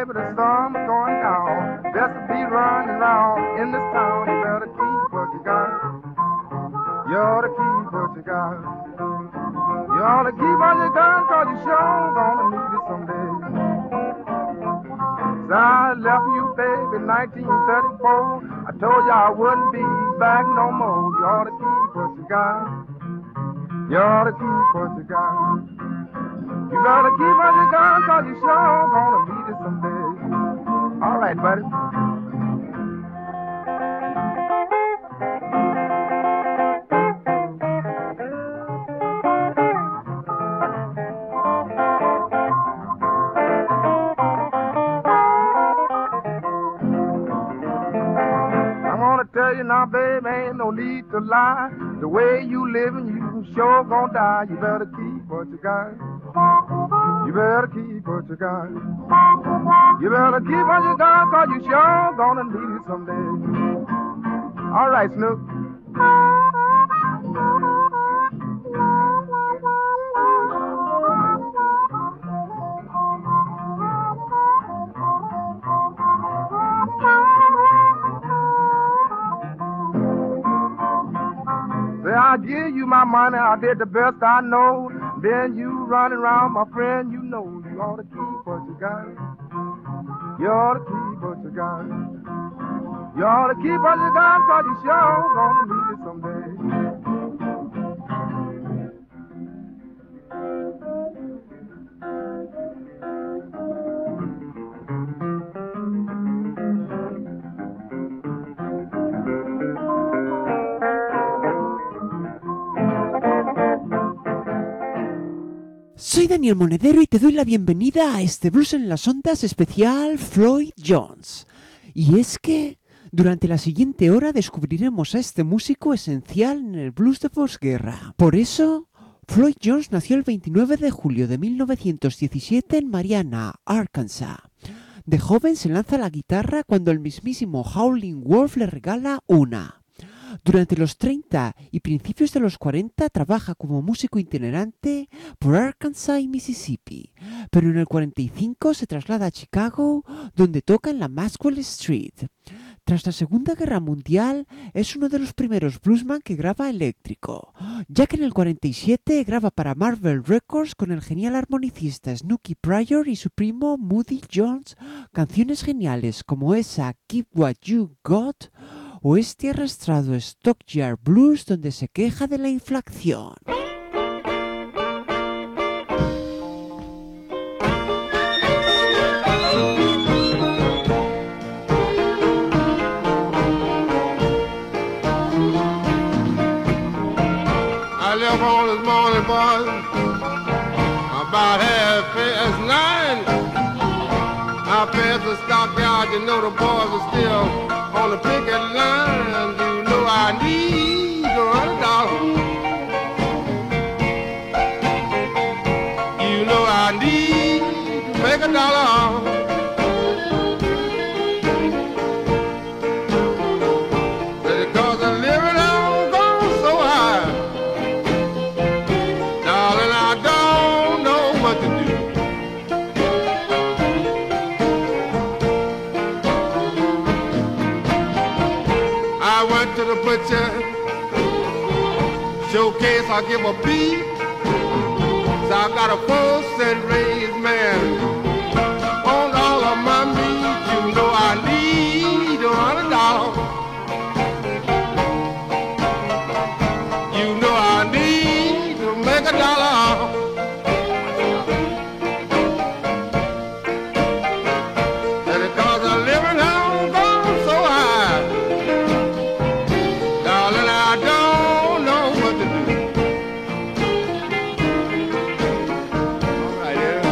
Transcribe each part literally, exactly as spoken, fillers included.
baby, the storm is going down. Just to be running around in this town. You better keep what you got. You ought to keep what you got. You ought to keep what you got, cause you sure gonna need it someday. So I left you, baby, nineteen thirty-four. I told you I wouldn't be back no more. You ought to keep what you got. You ought to keep what you got. You better keep what you got, cause you sure gonna need it someday. All right, buddy. Tell you now, baby, ain't no need to lie. The way you living, you sure gonna die. You better keep what you got. You better keep what you got. You better keep what you got, cause you sure gonna need it someday. All right, Snoop. I give you my money, I did the best I know. Then you running around, my friend, you know you ought to keep what you got. You ought to keep what you got. You ought to keep what you got, cause you sure gonna need it someday. Soy Daniel Monedero y te doy la bienvenida a este Blues en las Ondas especial Floyd Jones. Y es que durante la siguiente hora descubriremos a este músico esencial en el blues de posguerra. Por eso, Floyd Jones nació el veintinueve de julio de mil novecientos diecisiete en Marianna, Arkansas. De joven se lanza a la guitarra cuando el mismísimo Howlin' Wolf le regala una. Durante los treinta y principios de los cuarenta trabaja como músico itinerante por Arkansas y Mississippi, pero en el cuarenta y cinco se traslada a Chicago, donde toca en la Maxwell Street. Tras la Segunda Guerra Mundial, es uno de los primeros bluesman que graba eléctrico, ya que en el cuarenta y siete graba para Marvel Records con el genial armonicista Snooky Pryor y su primo Moody Jones canciones geniales como esa Keep What You Got o este arrastrado Stockyard Blues donde se queja de la inflación. I left home this morning, boys, about half past nine. I passed the stockyard, you know the boys are still on the picket line. You know I need a hundred dollars. You know I need to make a dollar. Because the living on gone so high, darling, I don't know what to do. I went to the butcher, showcase I give a beef. So I got a four cent raised man on all of my meat. You know I need a hundred dollars. You know I need to make a dollar. Because the living hell gone so high, darling, I don't know what to do. All right, yeah.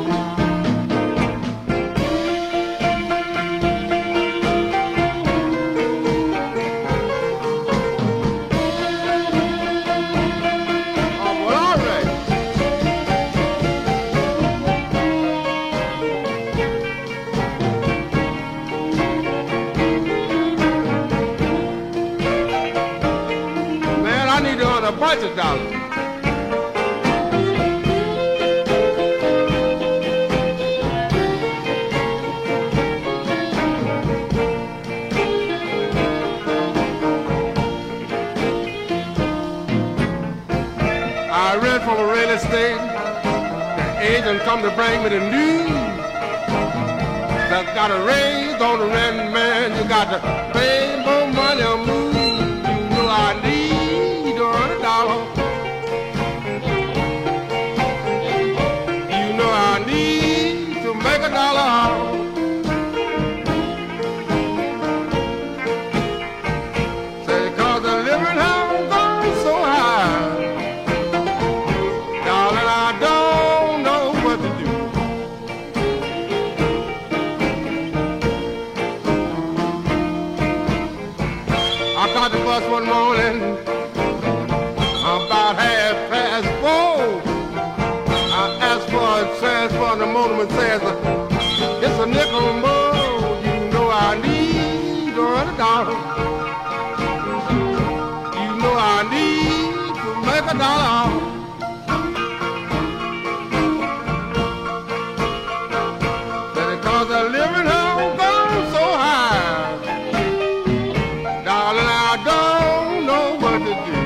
Oh, well, all right. Man, I need to earn a bunch of dollars. United States. The agent come to bring me the news. That's got a raise on the rent, man. You got to pay more money or move. You know I need a hundred dollars. You know I need to make a dollar. Say, cause the living has gone so high. Darling, I don't know what to do. I caught the bus one morning about half past four. I asked for a transfer and the motorman says, it's a nickel more. You know I need a hundred dollars. You know I need to make a dollar. Said because the living has gone so high. Darling, I don't know what to do.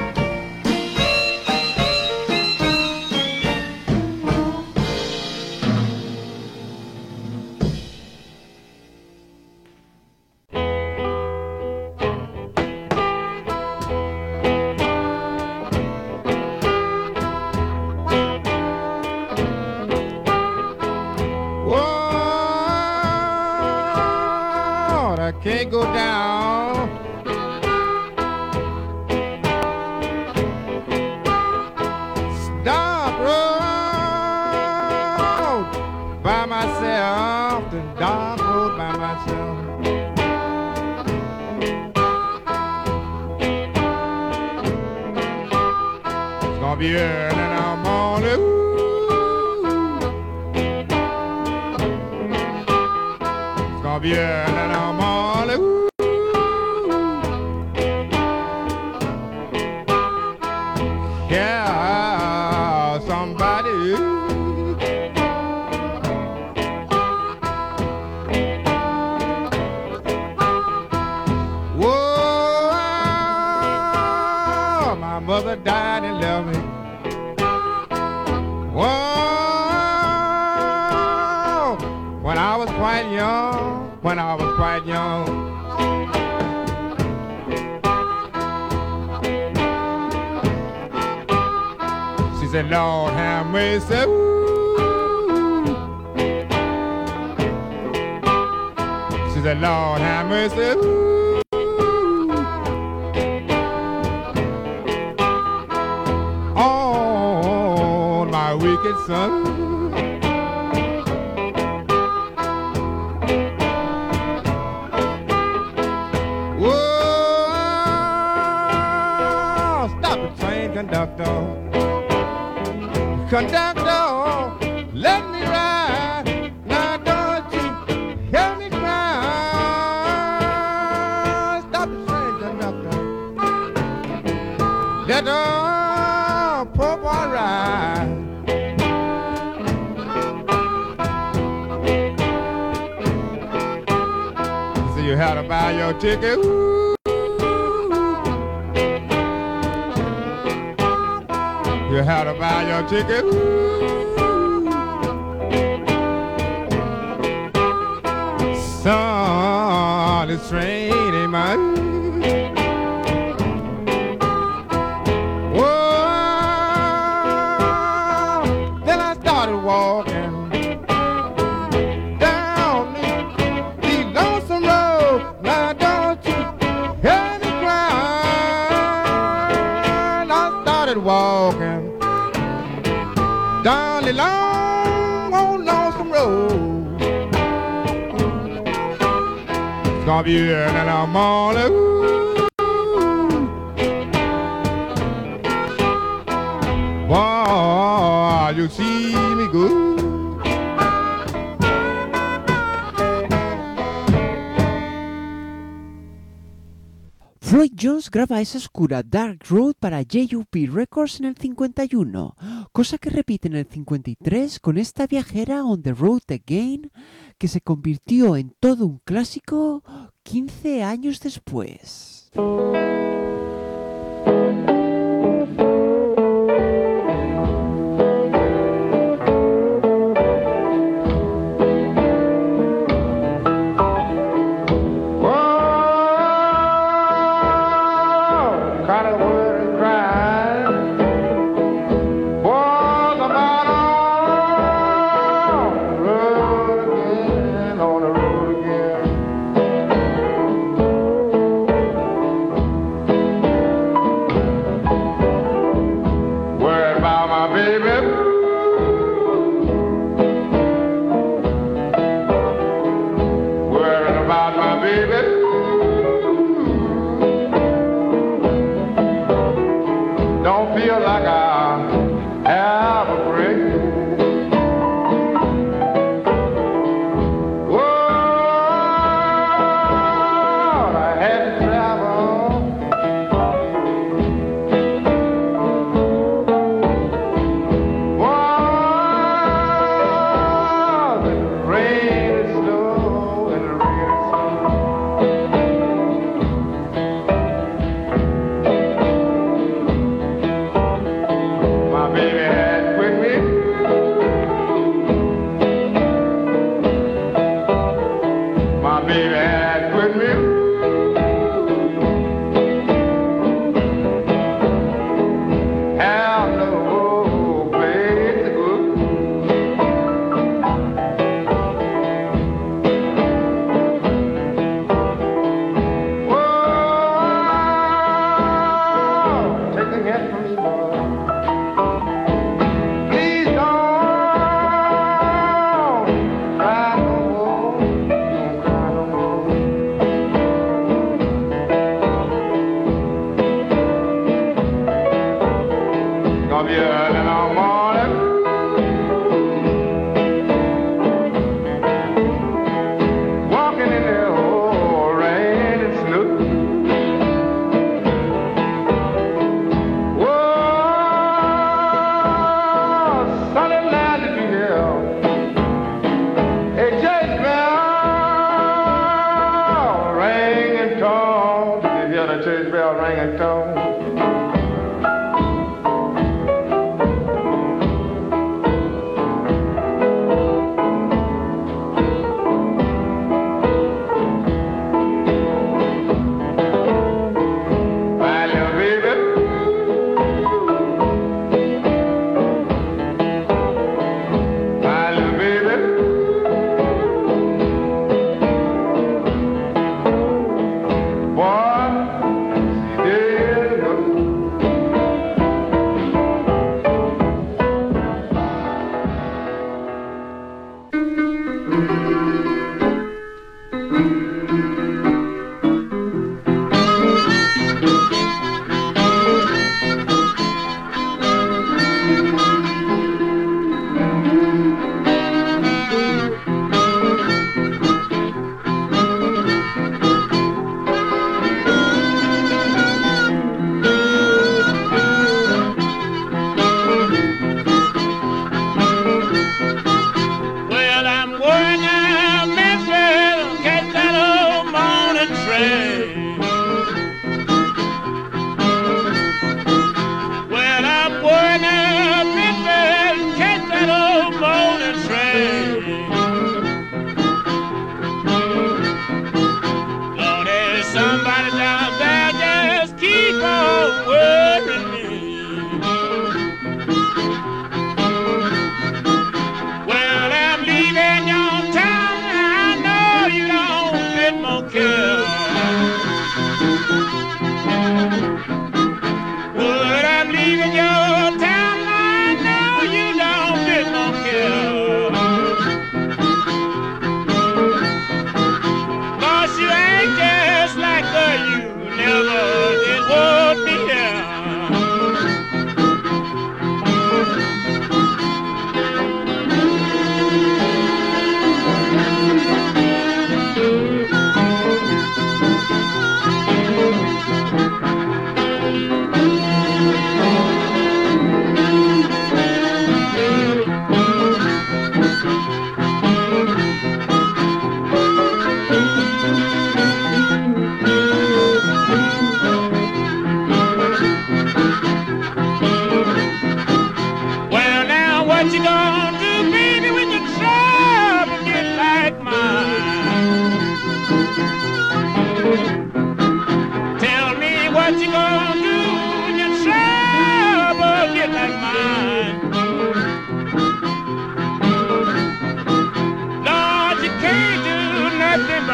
Whoa, I can't go down. Stop road by myself, the dark road by myself. It's gonna be early in the morning. Ooh. It's gonna be early in the morning. Ooh. Yeah, somebody. Whoa, my mother died and left me. Whoa, when I was quite young, when I was quite young. She said, Lord have mercy. Ooh. She said, Lord have mercy. Ooh. On my wicked son. Whoa, stop the train, conductor. Conductor, let me ride. Now don't you hear me cry. Stop the train, conductor. Let the poor boy ride. So you had to buy your ticket. Ooh. You had to buy your ticket. Ooh. Son, this train ain't mine. Whoa, then I started walking down the lonesome road. Now don't you hear me cry? I started walking down the long, old lonesome road. It's gonna be early in the morning. Ooh. Boy, you see me good. Floyd Jones graba esa oscura Dark Road para J U P Records en el cincuenta y uno, cosa que repite en el cincuenta y tres con esta viajera On the Road Again, que se convirtió en todo un clásico quince años después.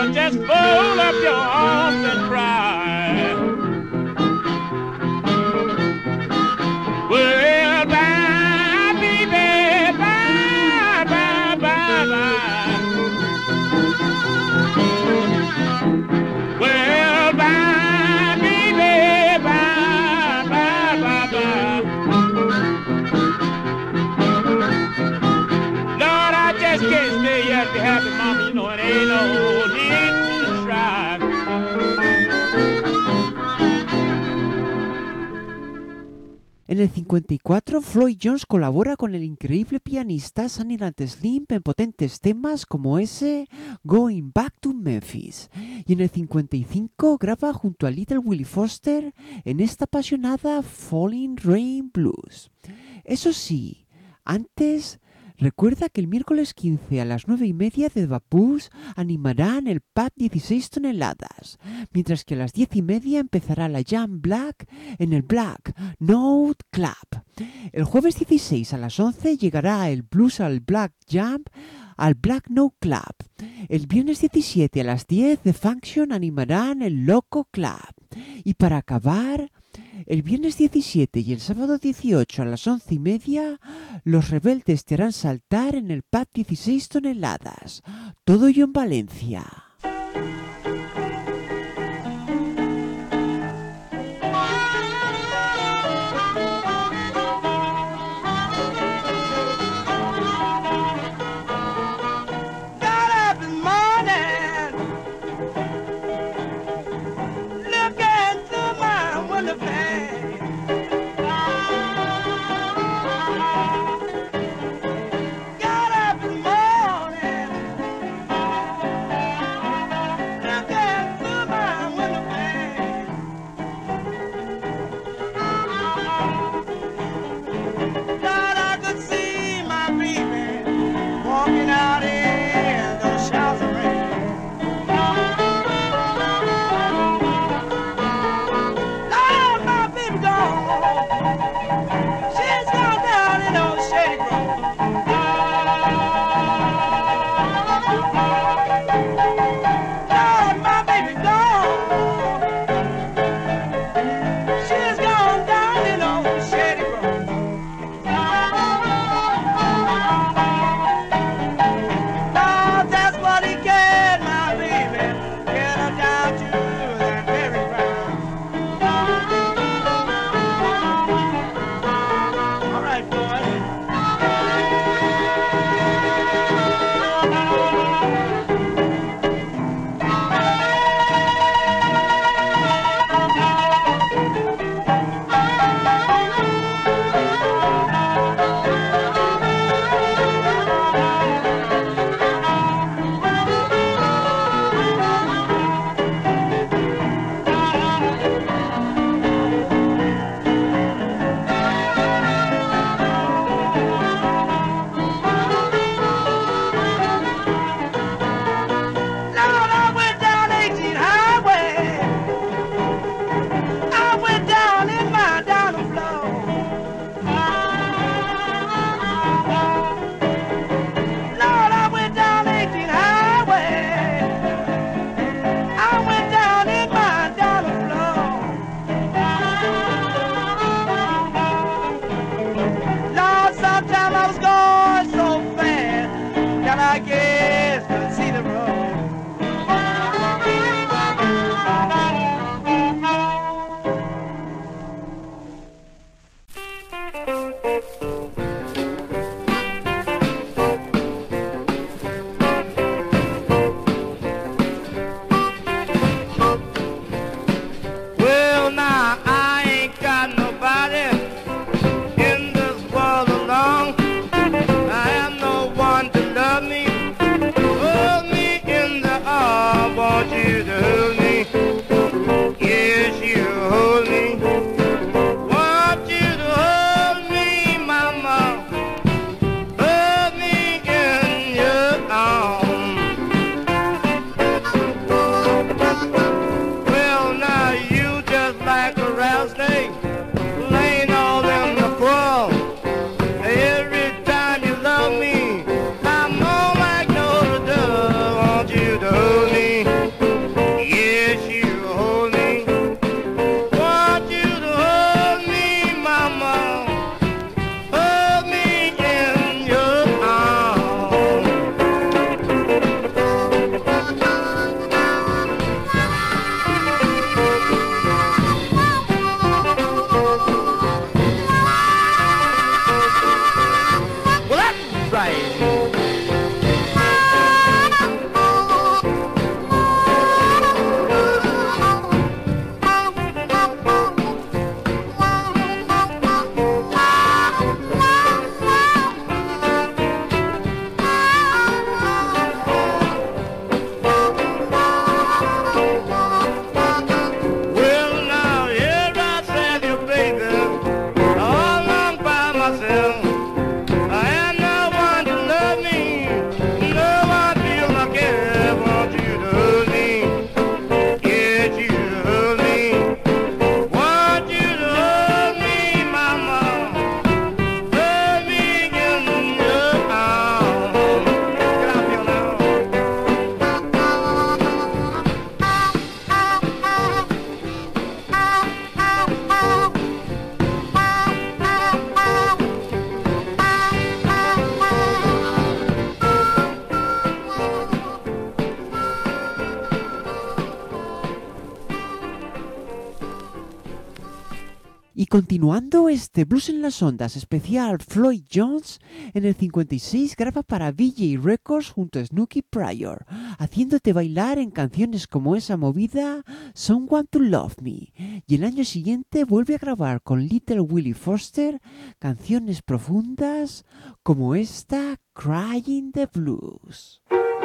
Lord, just fold up your arms and cry. Well, bye, baby, bye, bye, bye, bye. Well, bye, baby, bye, bye, bye, bye. Lord, I just can't stay here to be happy, mama. You know it ain't no need to try. En el cincuenta y cuatro, Floyd Jones colabora con el increíble pianista Sunnyland Slim en potentes temas como ese Going Back to Memphis. Y en el cincuenta y cinco graba junto a Little Willie Foster en esta apasionada Falling Rain Blues. Eso sí, antes... Recuerda que el miércoles quince a las nueve y media The Papoose animarán el pub dieciséis toneladas, mientras que a las diez y media empezará la Jam Black en el Black Note Club. El jueves dieciséis a las once llegará el Blues al Black Jam al Black Note Club. El viernes diecisiete a las diez The Function animarán el Loco Club. Y para acabar... El viernes diecisiete y el sábado dieciocho a las once y media, los rebeldes te harán saltar en el pub dieciséis toneladas. Todo ello en Valencia. Got up in the morning Y continuando este Blues en las Ondas especial Floyd Jones, en el cincuenta y seis graba para V J Records junto a Snooky Pryor, haciéndote bailar en canciones como esa movida Someone to Love Me. Y el año siguiente vuelve a grabar con Little Willie Foster canciones profundas como esta Crying the Blues.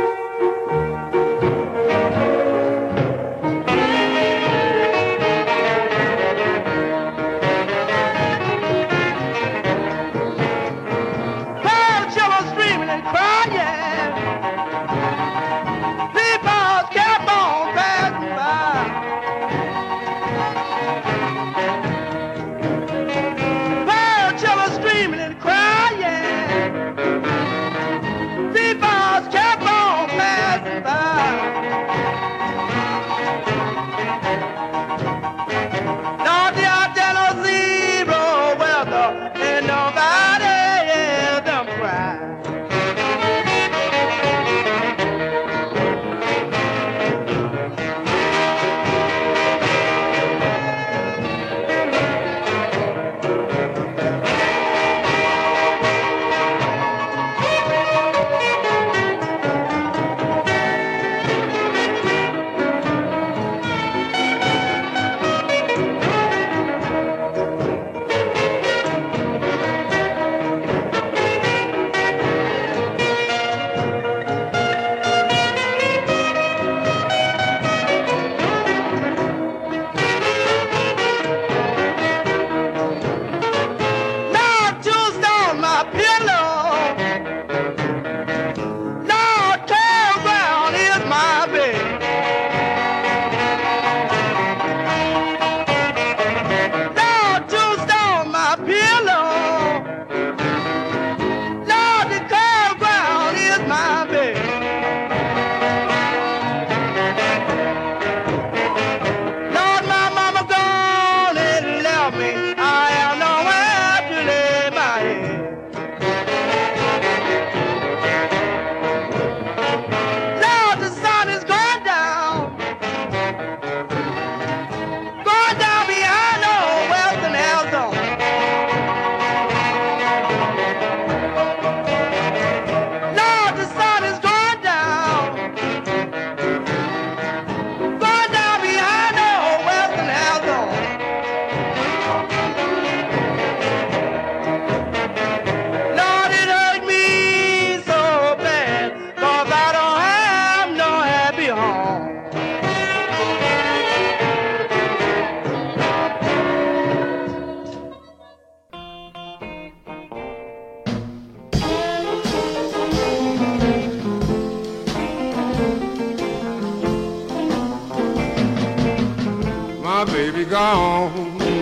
My baby gone,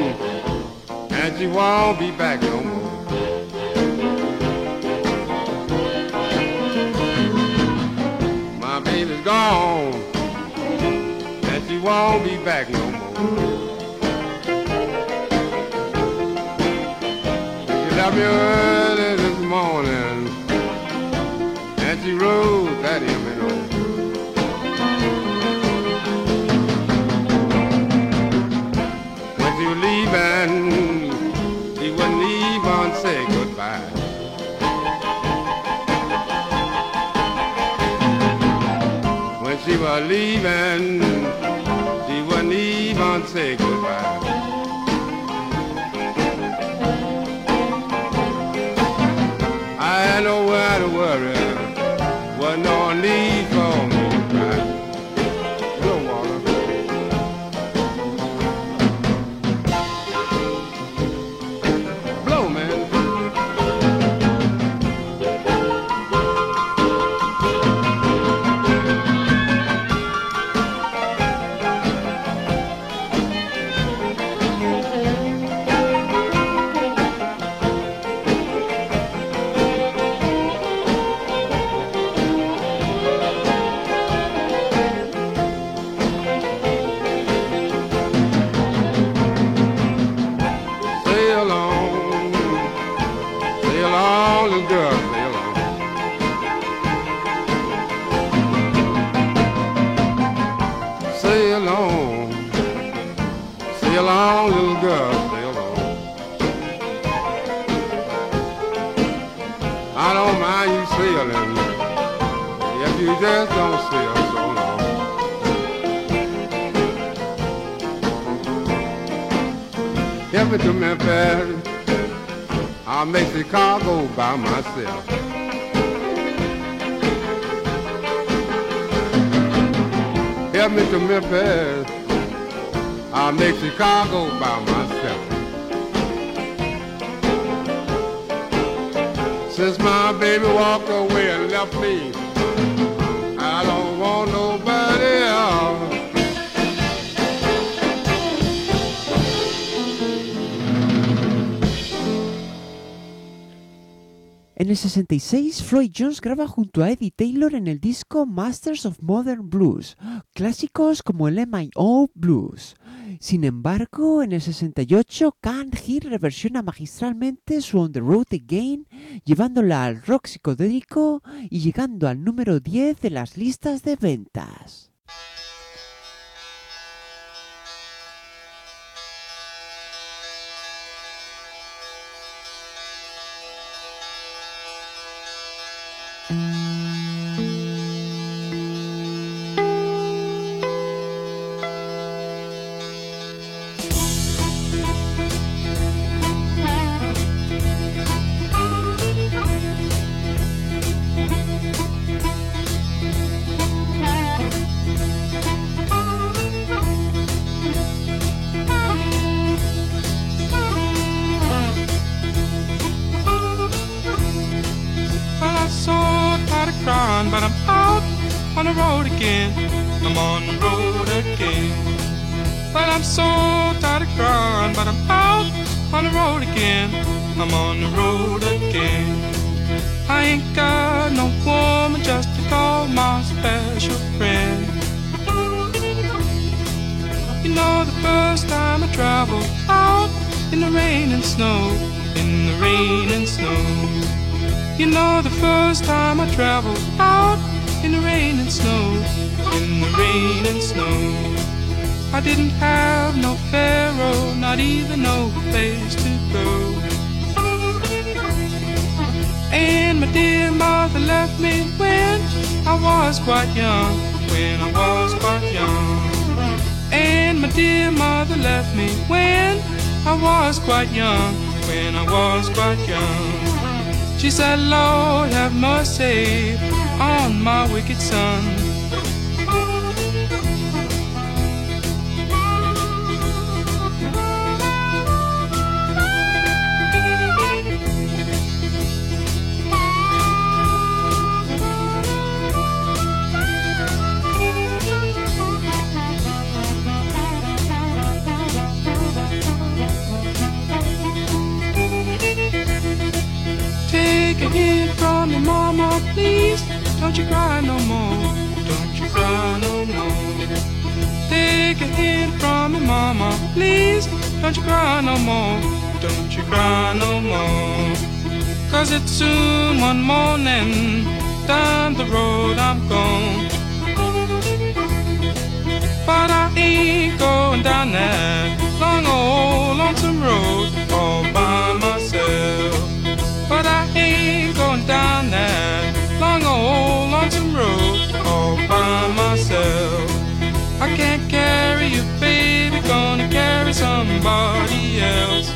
and she won't be back no more. My baby's gone, and she won't be back no more. She left me early this morning, and she rode that M and O. Leaving, she wouldn't even say goodbye. When she was leaving, she wouldn't even say goodbye. I had nowhere to worry, wasn't no need for me to cry. Go water. You just don't sell so long. Help me to Memphis, I'll make Chicago by myself. Help me to Memphis, I'll make Chicago by myself. Since my baby walked away and left me, I don't want nobody else. En el sesenta y seis, Floyd Jones graba junto a Eddie Taylor en el disco Masters of Modern Blues, clásicos como el M I O Blues. Sin embargo, en el sesenta y ocho, Can Hill reversiona magistralmente su On the Road Again, llevándola al rock psicodélico y llegando al número diez de las listas de ventas. But I'm out on the road again. I'm on the road again. Well, I'm so tired of crying, but I'm out on the road again. I'm on the road again. I ain't got no woman just to call my special friend. You know, the first time I traveled out in the rain and snow, in the rain and snow. You know, the first time I traveled out in the rain and snow, in the rain and snow. I didn't have no pharaoh, not even no place to go. And my dear mother left me when I was quite young, when I was quite young. And my dear mother left me when I was quite young, when I was quite young. She said, Lord, have mercy on my wicked son. Take a hint from your mama, please. Don't you cry no more. Don't you cry no more. Take a hint from your mama, please. Don't you cry no more. Don't you cry no more. Cause it's soon one morning. Down the road I'm gone. But I ain't going down that long old lonesome road all by myself. But I ain't going down that long old lonesome road all by myself. I can't carry you, baby, gonna carry somebody else.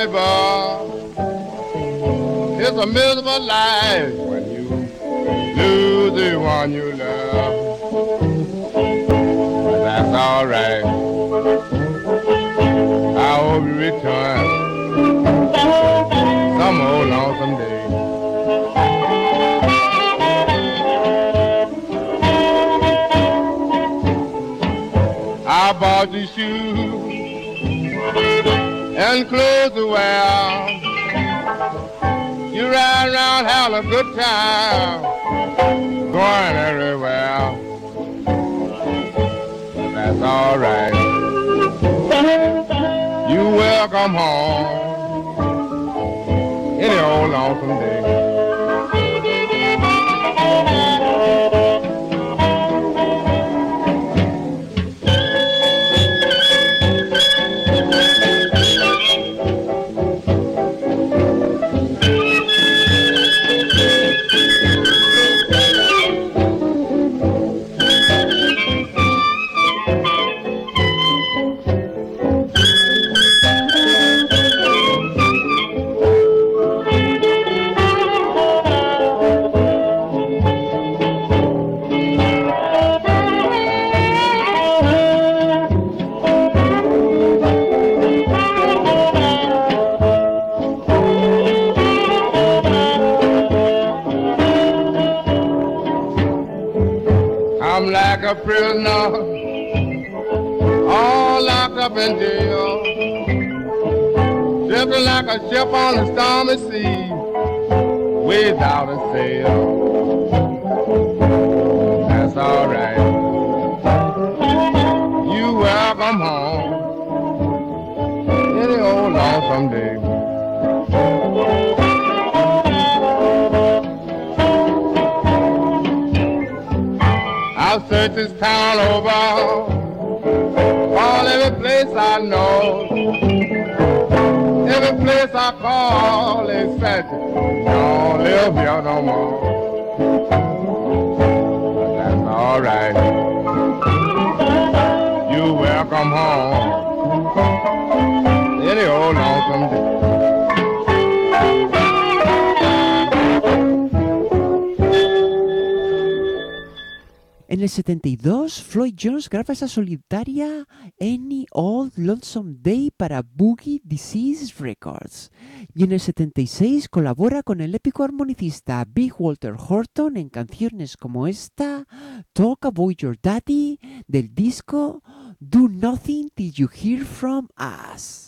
honey, boy, it's a miserable life when you lose the one you love. But that's all right. I hope you return some old lonesome day. I bought you shoes and clothes to wear. You ride around having a good time, going everywhere. But that's all right. You welcome home any old lonesome day. I'm like a prisoner, all locked up in jail, drifting like a ship on the stormy sea, without a sail. That's all right. You welcome home any old lonesome day. I've searched this town over, all every place I know, every place I call, they said, don't live here no more. But that's all right. You welcome home any old lonesome day. En el setenta y dos, Floyd Jones graba esa solitaria Any Old Lonesome Day para Boogie Disease Records. Y en el setenta y seis colabora con el épico armonicista Big Walter Horton en canciones como esta, Talk About Your Daddy, del disco Do Nothing Till You Hear From Us.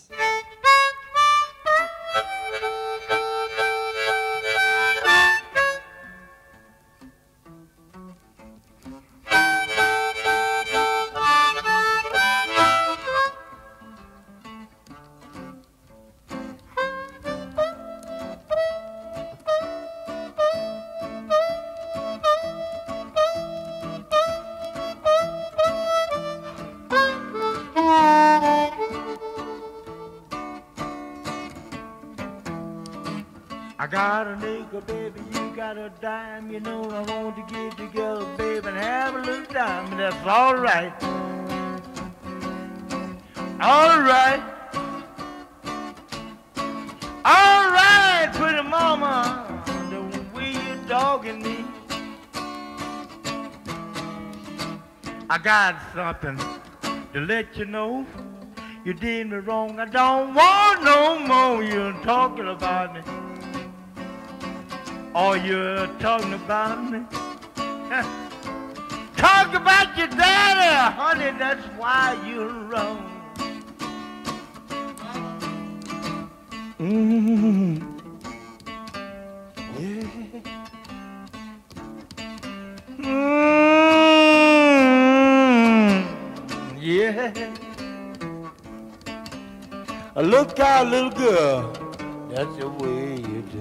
I got a nickel, baby, you got a dime. You know I want to get together, baby, and have a little time. And that's all right. All right. All right, pretty mama, the way you dogging me. I got something to let you know. You did me wrong. I don't want no more you talking about me. Or you're talking about me. Talk about your daddy, honey, that's why you're wrong. Mm-hmm. Yeah. Mm-hmm. Yeah. Look out, little girl, that's the way you do.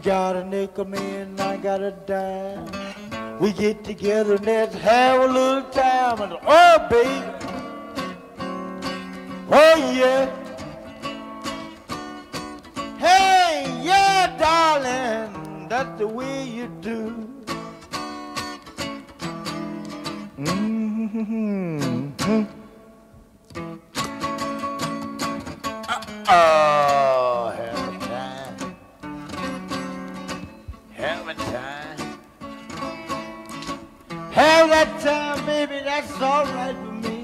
got a nickel, me and I got a dime. We get together and let's have a little time. And oh, baby, oh yeah. Hey, yeah, darling, that's the way you do. Mm-hmm. Oh, have a time, have a time, have that time, baby, that's all right with me.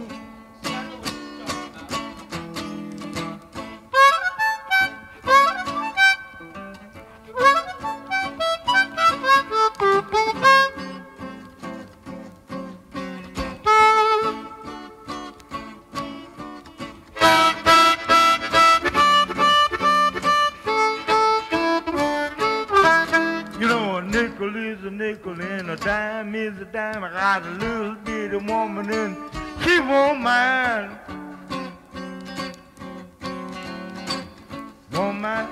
Nickel and a dime is a dime. I got a little bitty woman and she won't mind. Won't mind.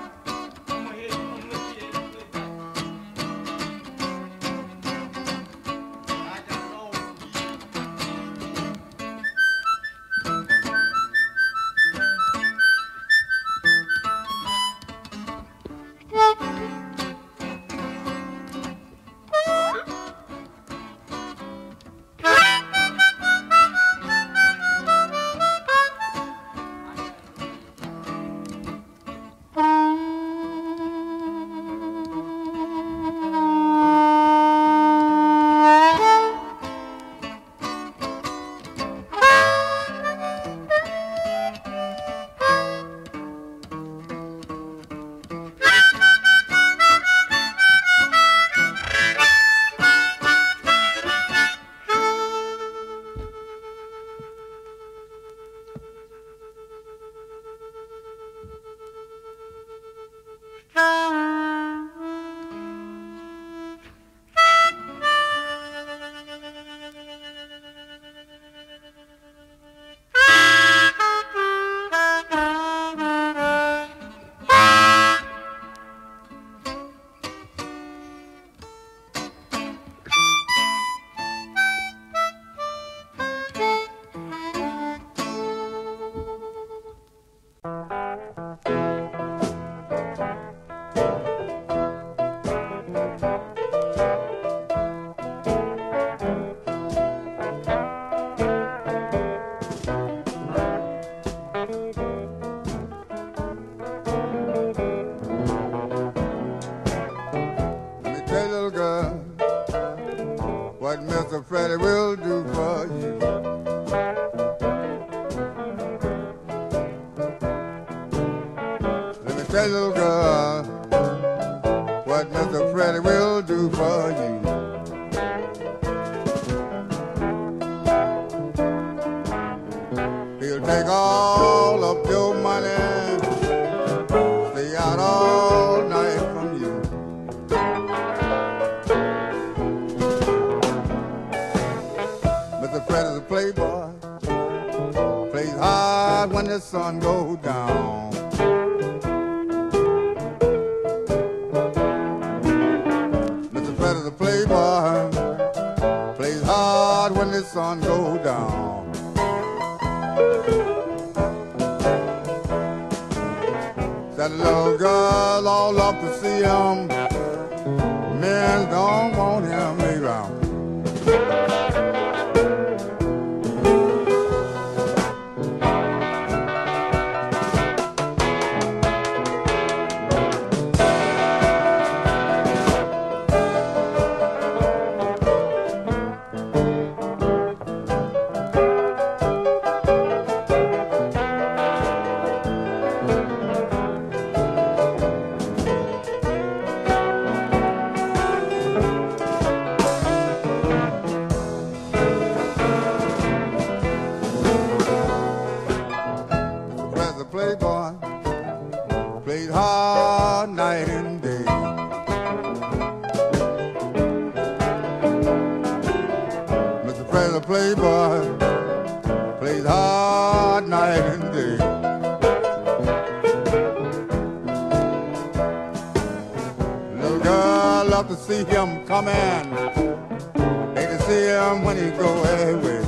love to see him come in. They can see him when he go away.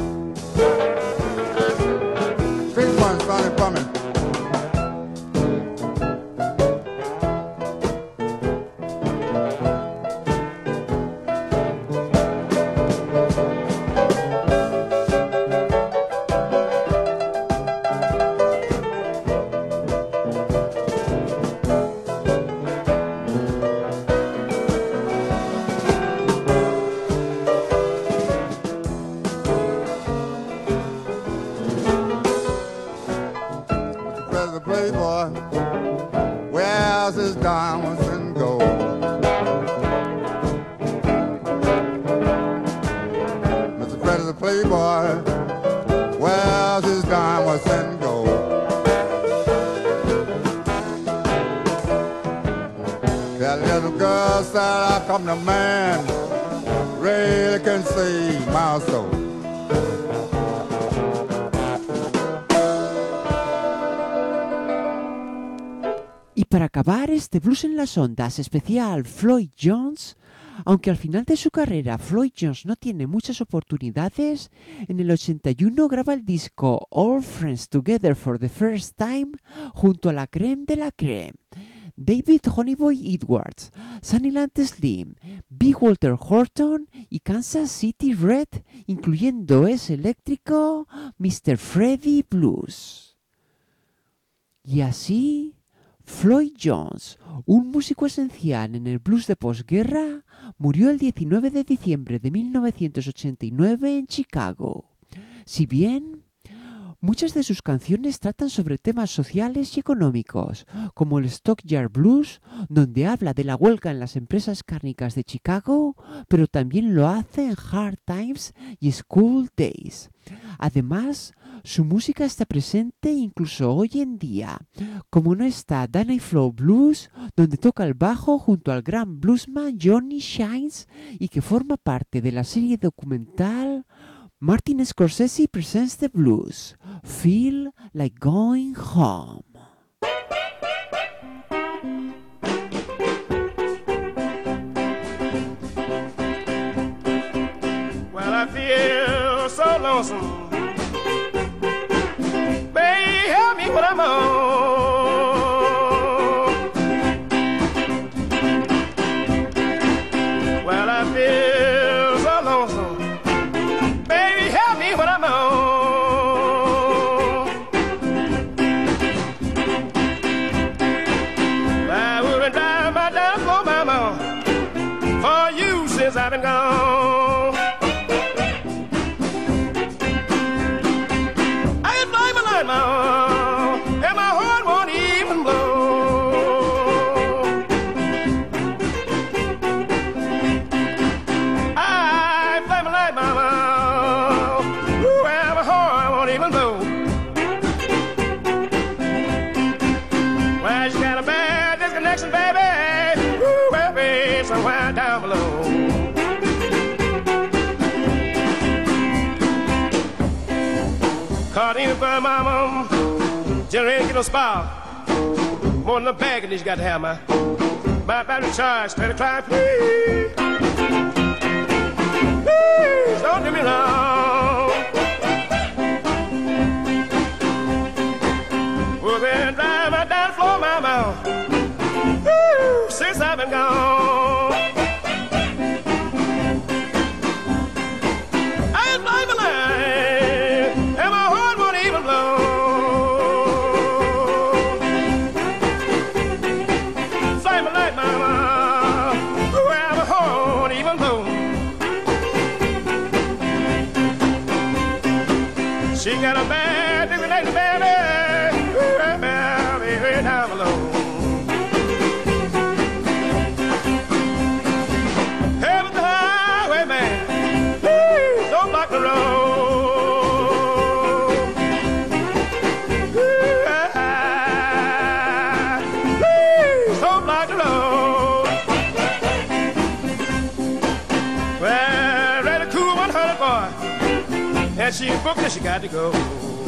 Sing one, Sonny, for me. The man really can see my soul. Y para acabar este blues en las ondas especial Floyd Jones, aunque al final de su carrera Floyd Jones no tiene muchas oportunidades, en el ochenta y uno graba el disco All Friends Together for the First Time junto a la creme de la creme. David Honeyboy Edwards, Sunnyland Slim, B. Walter Horton y Kansas City Red, incluyendo ese eléctrico mister Freddie Blues. Y así, Floyd Jones, un músico esencial en el blues de posguerra, murió el diecinueve de diciembre de mil novecientos ochenta y nueve en Chicago. Si bien muchas de sus canciones tratan sobre temas sociales y económicos, como el Stockyard Blues, donde habla de la huelga en las empresas cárnicas de Chicago, pero también lo hace en Hard Times y School Days. Además, su música está presente incluso hoy en día, como no está Danny Flow Blues, donde toca el bajo junto al gran bluesman Johnny Shines y que forma parte de la serie documental Martin Scorsese Presents the Blues, Feel Like Going Home. Well, I feel so lonesome. Baby, help me when I'm home. Well, I feel so lonesome. When I'm home, I wouldn't drive my down for mama for you since I've been gone. I can fly my light, mama, and my heart won't even blow. I fly my light, mama. Somewhere down below. Caught in for mama, generator get no spark. More than a bag of these got to have my my battery charged. Better try, please. Please don't do me wrong. We've been driving down the floor, mama, since I've been gone. She got a bad disconnected baby, baby, down below. Head of the highway man, please don't block the road. Please don't block the road. Well, ready to cool one hundred boy. And she booked it, she got to go.